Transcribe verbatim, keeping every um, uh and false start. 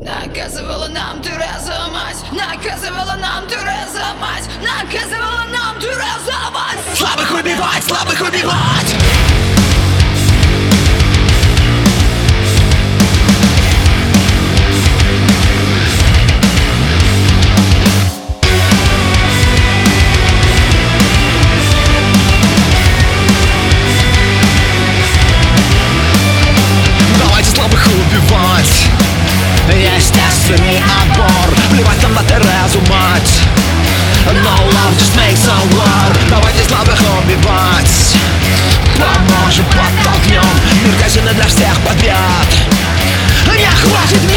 Наказывала нам Тереза мать, наказывала нам Тереза мать, наказывала нам Тереза мать. Слабых убивать, слабых убивать! Давайте слабых убивать! Естественный отбор, плевать нам на Терезу мать. No love just makes a war. Давайте слабых убивать. Поможем, подтолкнем. Мир казино для всех подряд. Не хватит